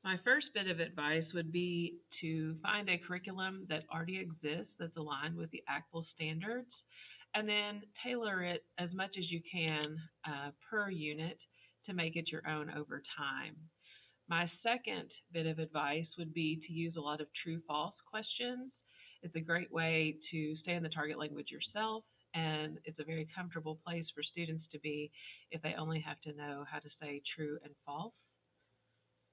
My first bit of advice would be to find a curriculum that already exists that's aligned with the ACTFL standards, and then tailor it as much as you can per unit to make it your own over time. My second bit of advice would be to use a lot of true false questions. It's a great way to stay in the target language yourself, and it's a very comfortable place for students to be if they only have to know how to say true and false.